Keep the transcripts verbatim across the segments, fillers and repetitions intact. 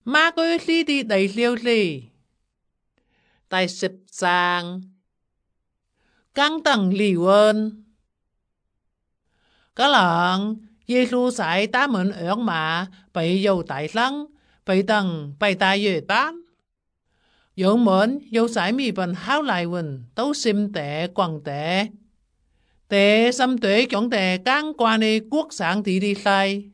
Ma Cơ Ly Đi Đầy Liêu Ly Tại Sịp Giang Căng Tầng Lì Vân Các lần Giê-xu giải tá mệnh ưởng mà bị dầu tại lăng bị tầng bị ta dễ bán dấu mệnh dấu giải mì bằng háo lại vần tấu xìm tệ quảng tệ tệ xâm tuệ chọn tệ căng qua nê quốc sản thị đi khai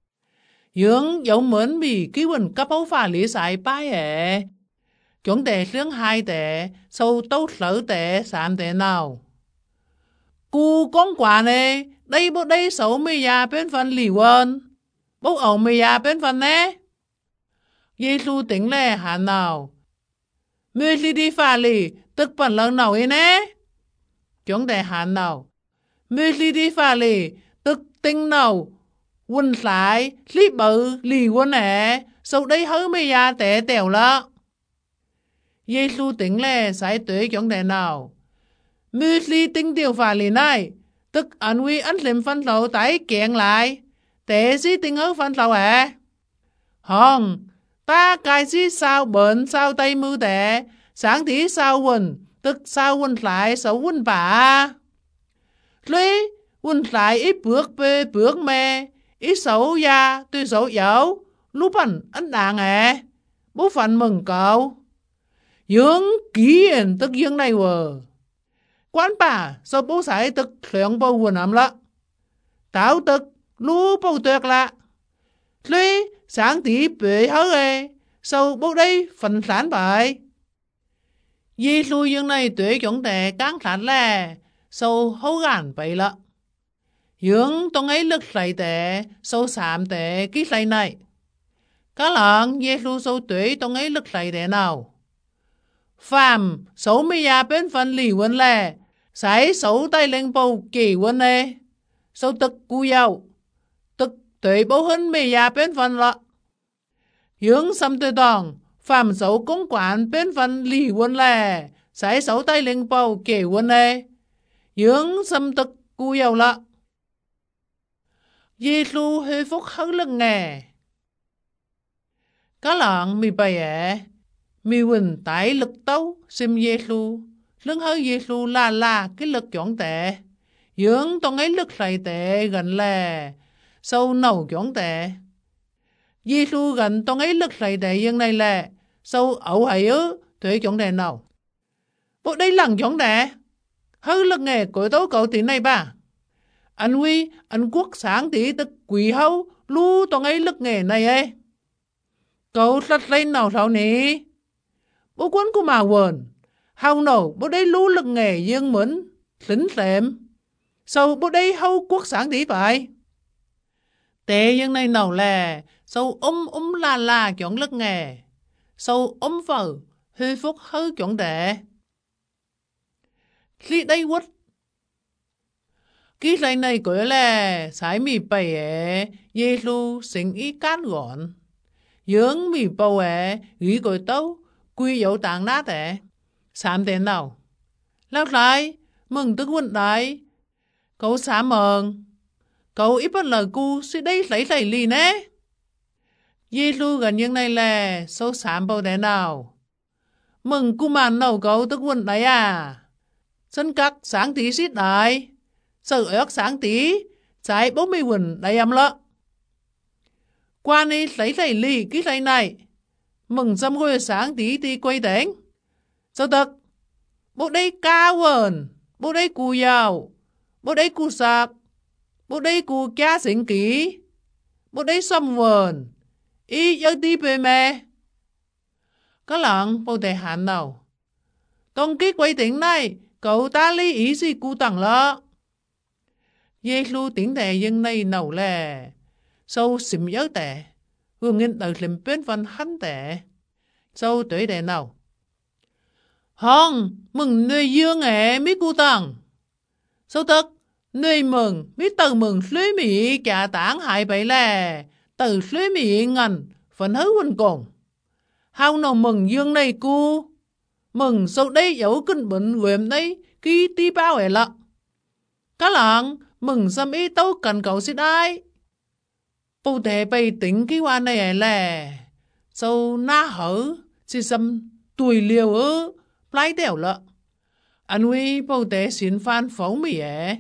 dưỡng dấu mệnh mì ký vần cấp hấu phá lý giải bái ệ chọn tệ lương hai tệ sâu tấu sở tệ sạm tệ nào cú con quả nê đây bố đây xấu mì ya bên phần lì vân bố ổng mì ya bên phần nê Giê-xu tính lệ hả nào mì lì đi phá lì tức phần lần nào ý nê chúng ta hả nào mì lì đi phá lì tức tinh nào quân lại lì bự lì quân nè sau đây hứ mì ya tệ tèo lạ Giê-xu tính lệ giải tuế chúng ta nào mì lì tinh điều phá lì này tức anh huy anh liêm phân lậu tái kiện lại tệ sĩ tinh hứ phân lậu à hòn ta cài sĩ sao bệnh sao tay mưu tệ sáng tí sao quần tức sao quần lại xấu quần bà lý quần lại ít bước bê bước mê ít xấu ya tuy xấu dấu lúc anh anh đàn à bố phận mừng cậu dưỡng ký hình tức dương này vờ quán bà sao bố xảy tức lượng bầu quần ẩm lạ táo tức lú bầu tuyệt lạ lý sáng tí bể hớ ê sao bố đây phần sản bài Giê-xu dương này tuế chúng ta căng thẳng là sao hấu gàn bậy lạ dưỡng tông ấy lực lại tệ sao sạm tệ ký lại này các lần Giê-xu sao tuế tông ấy lực lại tệ nào phàm xấu mì ya bên phần lì vân lè sải xấu tay lên bầu kỳ vân nê sao tức cú dâu tức tuế bố hân mì ya bên phần lạ dưỡng xâm tư tòng phàm xấu công quản bên phần lì vân lè sải xấu tay lên bầu kỳ vân nê dưỡng xâm tức cú dâu lạ Giê-xu hơi phúc hấn lưng nghề các lần mì bày ế mì quỳnh tái lực tấu xem Giê-xu lưng hơi Giê-xu là là cái lực chọn tệ dưỡng tông ấy lực lại tệ gần là sâu nầu chọn tệ Giê-xu gần tông ấy lực lại tệ dân này là sâu ẩu hãy ứ thuế chọn tệ nào bộ đây lần chọn tệ hơi lực nghề của tấu cậu tí này ba anh huy anh quốc sáng tí tức quỷ hâu lưu tông ấy lực nghề này ấy cậu lật lên nào sao nè bố quân của mà quần hâu nổ bố đây lưu lực nghề dương mẫn lính lệm sau bố đây hâu quốc sáng tí phải tệ dân này nào là sau ôm ôm la la chọn lực nghề sau ôm phở hơi phúc hơi chọn tệ khi đây quất cái này này gọi là sải mì bày ế Giê-xu sinh ý cán gọn dưỡng mì bầu ế ghi gọi tấu quy dấu tạng nát ế sám tên nào lao lại mừng tức quân đại cậu sám mừng cậu ít bất lời cu sẽ đây lấy lấy lì nế Giê-xu gần những này là sâu sám bầu thế nào mừng cu màn nào cậu tức quân đại à sân các sáng tí xít đại sợ ớt sáng tí trái bố mì quần đầy ấm lợ qua này lấy lấy lì cái lấy này mừng xâm ngôi sáng tí thì quay đến sao thật bố đây cao quần bố đây cù giàu bố đây cù sạc bố đây cù cá xỉnh ký bố đây xâm quần ý dân tí bề mẹ có lặng bố đề hạn nào tông cái quay tính này cậu ta lý ý gì cú tặng lợ Giê-xu tiếng tệ dân này nào là sâu xìm nhớ tệ vừa nghiên đời liềm bên văn hắn tệ sâu tuổi tệ nào hông mừng nơi dương ế mí cu tầng sâu thật nơi mừng mí tờ mừng lưới mị cả tảng hại bậy là tờ lưới mị ngành phần hứ quần cùng hao nào mừng dương này cu mừng sâu đây dấu kinh bệnh nguyện đấy ký tí bao ế lạ các lạng mừng xâm ý tấu cần cậu xích ai bố thể bày tính cái hoa này là sau na hở chỉ xâm tuổi liều ư plái đèo lợ anh huy bầu tế xin phan phấu mì ế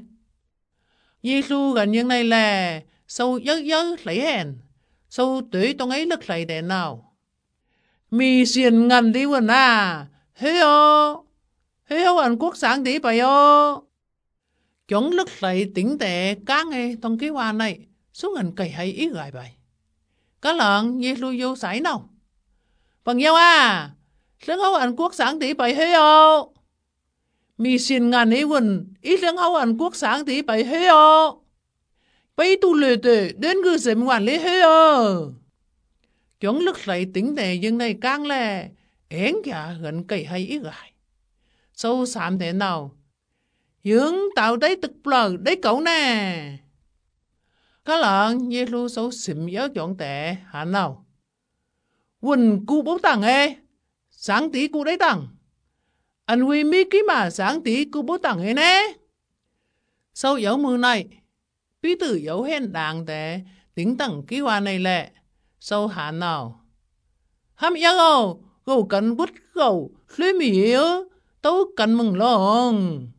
Giê-xu gần những này là sau giấc giấc lấy hèn sau tới tông ấy lực lấy để nào mì xiên ngăn đi quần à hê ô hê ô anh quốc sáng đi bày ô chúng lực lấy tính tệ cá nghe trong cái hoa này xuống ngần cày hay ít gài bày cá lợn Giê-xu vô sải nào bằng nhau à lưng hâu anh quốc sáng đi bày hê ô mì xiên ngăn ấy quần ít lưng hâu anh quốc sáng đi bày hê ô bây tu lệ tệ đến cứ xem hoàn lý hê ô chúng lực lấy tính tệ nhưng này càng là én kìa gần cày hay ít gài sâu xám thế nào dưỡng tạo đấy thực lờ đấy cậu nè cá lợn Giê-xu sâu xìm nhớ chọn tệ hả nào quần cụ bố tặng ê sáng tí cụ đấy tặng anh huy mi ký mà sáng tí cụ bố tặng ê nè sau dấu mưa này bí tử dấu hên đàng tệ tính tặng ký hoa này lệ sau hả nào hâm yếu gầu gầu cần bút gầu lưới mì yếu tấu cần mừng lòng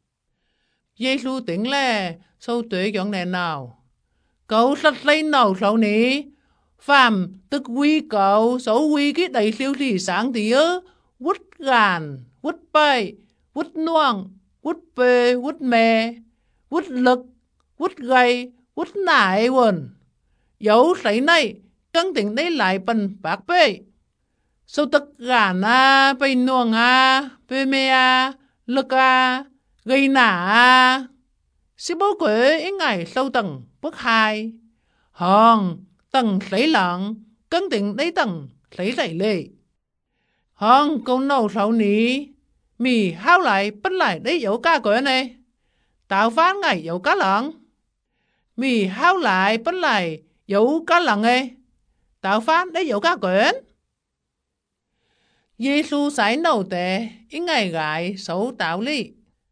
Giê-xu tính lệ sau tuế chọn nè nào cậu sạch lấy nào sau ní phàm tức quy cậu xấu quy cái đầy siêu thị sáng tí ớ quất gàn quất bay quất nuông quất bê quất mè quất lực quất gầy quất nải quần dấu sấy này cân tính đấy lại bần bác bê sâu tức gàn à bay nuông à bê mè à lực à gầy nả à sĩ bố quế ít ngày sâu tầng bước hai hòn tầng lấy lợn cân tính đấy tầng lấy dậy lệ hòn câu nâu sầu ní mì hao lại bắt lại đấy dấu cá quế này tạo phán ngày dấu cá lợn mì hao lại bắt lại dấu cá lợn này tạo phán đấy dấu cá quế Giê-xu sải nâu tệ ít ngày gại xấu tạo lý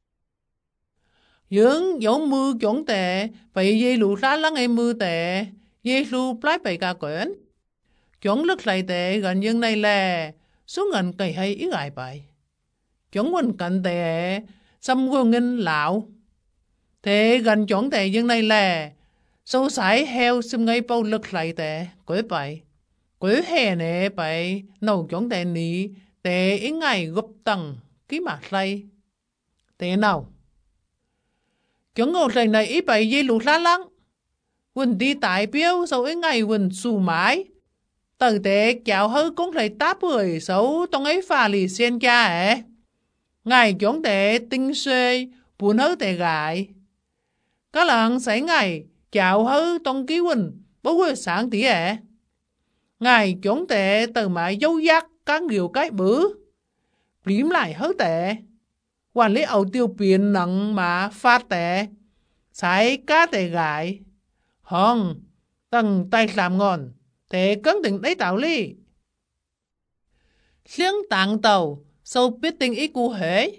dưỡng dấu mưa chuẩn tệ vậy dê lụ ra lắng em mưa tệ Giê-xu plái bày ca quyển chuẩn lực lại tệ gần như này là xuống ngành cày hay ít gài bày chuẩn quần cạnh tệ xâm quân nghinh lão thế gần chuẩn tệ như này là sâu sải heo xâm ngay bao lực lại tệ quế bày quế hè nè bày nấu chuẩn tệ ní tệ ít ngày gấp tầng ký mạc lây tệ nào chúng ngồi này này ít bày dây lụt lá lắng quỳnh đi tại biếu sau ấy ngày quỳnh xù mái từ tế chào hơi cũng lại táp người xấu trong ấy phà lì sen cha ế ngày chúng tệ tinh xuê buồn hơi tệ gại các lần xảy ngày chào hơi trong ký quỳnh bố quê sáng tí ế ngày chúng tệ từ mãi dấu giác các điều cái bữa liếm lại hơi tệ quản lý ẩu tiêu biến nặng mà phát tệ sải cá tệ gại hòn tầng tay làm ngon tệ cấn tình đấy tạo lý siêng tạng tàu sâu biết tình ý cụ hế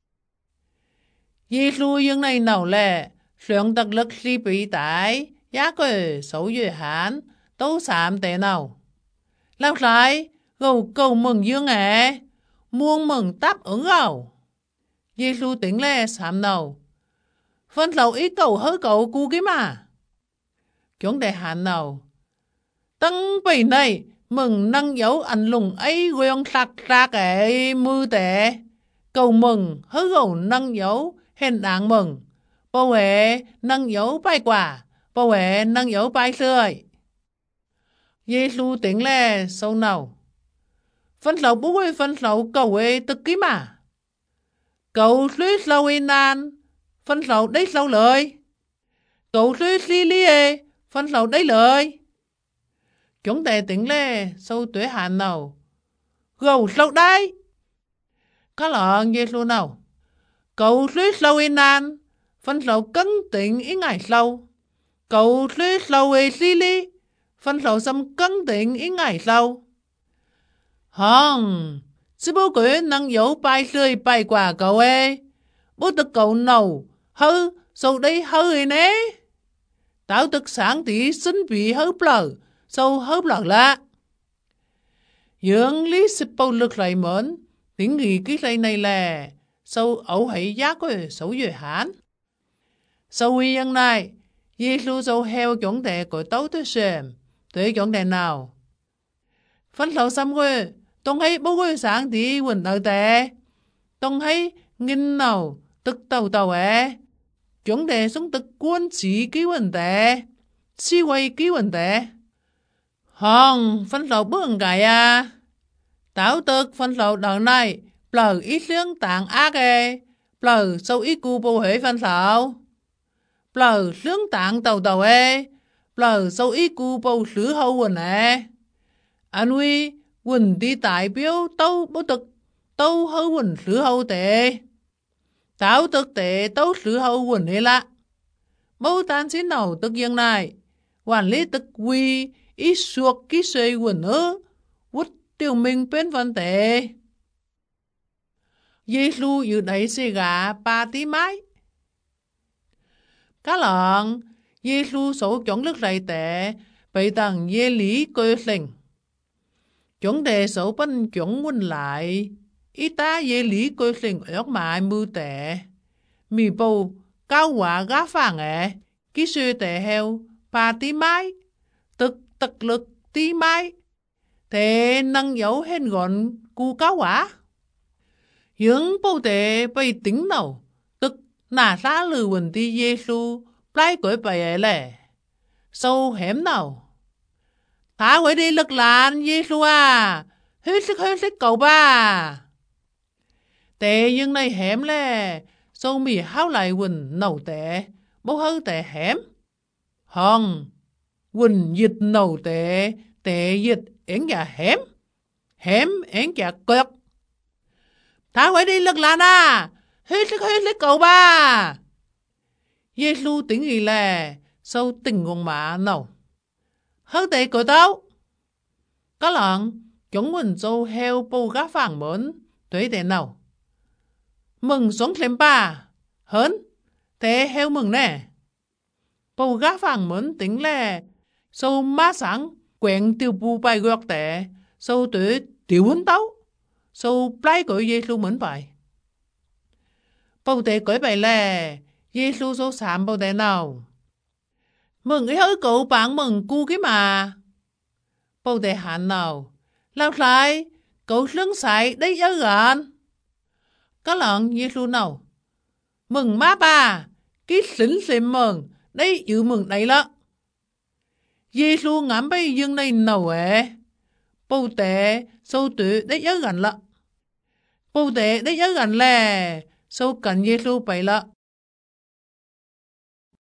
Giê-xu dương này nào lệ lượng特lực si bị tải giá cơ xấu dư hán tấu sạm tệ nào làm lại gầu cầu mừng dương ế muôn mừng táp ứng gầu Giê-xu tính lệ sám nào phân lầu ý cầu hơi cầu cu cái mà chúng đại hạn nào tăng bầy này mừng năng dấu ảnh lùng ấy quen sạc sạc ấy mư tệ cầu mừng hơi gầu năng dấu hèn đáng mừng bầu hệ năng dấu bài quả bầu hệ năng dấu bài sươi Giê-xu tính lệ sâu nào phân lầu bố quê phân lầu cầu ấy tức ký mà cậu suy sâu ấy nan phân lầu đấy sâu lời cậu suy xí lý ê phân lầu đấy lời chúng ta tính lệ sâu tuế hàn nào gầu sâu đấy có lợn Giê-xu nào cậu suy sâu ấy nan phân lầu cân tính ý ngày sâu cậu suy sâu ấy xí lý phân lầu xâm cân tính ý ngày sâu hông sư bố quế năng dấu bài sươi bài quả cậu ê bố tức cậu nầu hư sâu đây hư nè tao tức sáng tí xin bị hớp lờ sâu hớp lờ lạ dưỡng lý sự bầu lực lại mến, tiếng nghị cái này này là sau ấu hãy giá của số duyệt hán. Sau huy nhân này, Giê-xu sau heo chuẩn đề của tấu tới xem, tới chuẩn đề nào. Phân thầu xăm quê, tổng hay bố quê sáng thì quần ở tệ, tổng hay nghìn nào tức tàu tàu ế, chuẩn đề sống tức quân chỉ ký vấn đề, chỉ quay ký vấn đề. Hòn, phân thầu bước ngại à, táo tức phân thầu đoạn này, bờ ít lương tạng ác ê, bờ sâu ít cụ bố hệ phân thầu. Bờ lương tạng tàu tàu ê, bờ sâu ít cụ bố sứ hậu quần ê. Anh huy, quần đi đại biểu tâu bố thực, tâu hậu quần sứ hậu tệ. Táo tức tệ tâu sứ hậu quần hệ lạ. Bố tàn xin nào tức dân này, quản lý tức quy, ít suộc ký xây quần ơ, vút tiêu minh bên vấn tệ. Giê-xu dự đẩy xe gà ba tí mái. Cá lợn, Giê-xu số chuẩn lực rạy tệ, bày tầng dê lý cơ sinh. Chuẩn đề số bánh chuẩn quân lại, ý ta dê lý cơ sinh ớt mại mưu tệ. Mì bầu, cao quả gá phàng ế, ký sư tệ heo, ba tí mái, tức tật lực tí mái. Thế nâng dấu hên gọn cu cao quả. Dưỡng bầu tệ bày tính nào, tức nà xa lử quần tí Giê-xu, plái cõi bày ấy lệ. Sâu hẻm nào. Thả quay đi lực làn Giê-xu à, hết sức hết sức cầu ba. Tệ nhưng này hẻm lệ, sâu mì háo lại quần nầu tệ, bố hư tệ hẻm. Hòn, quần dịch nầu tệ, tệ dịch ến gà hẻm, hẻm ến gà cực. Thả quay đi lực làn à, hết sức hết sức cầu ba. Giê-xu tính gì là sâu tình ngôn mạ nào. Hư tệ của tao. Có lợn, chúng mình dâu heo bầu gá phàng mến, tuế tệ nào. Mừng xuống thêm ba, hớn, thế heo mừng nè. Bầu gá phàng mến tính là sâu má sáng, quen tiêu bù bài gọt tệ, sâu tuế tiểu hấn tấu, sâu plái cõi Giê-xu mến bài. Bầu tệ cõi bài là Giê-xu sâu xàm bầu tệ nào. Mừng ý hỡi cậu bạn mừng cu cái mà. Bầu tệ hạn nào. Lao lại, cậu lưng xài đấy nhớ gần. Có lợn Giê-xu nào. Mừng má bà, cái xính xìm mừng, đấy dự mừng đấy lắm. Giê-xu ngắm bây dương này nào ế. Bầu tệ sâu tử đấy nhớ gần lắm. Bầu tệ đấy nhớ gần là sâu cần Giê-xu bày lắm.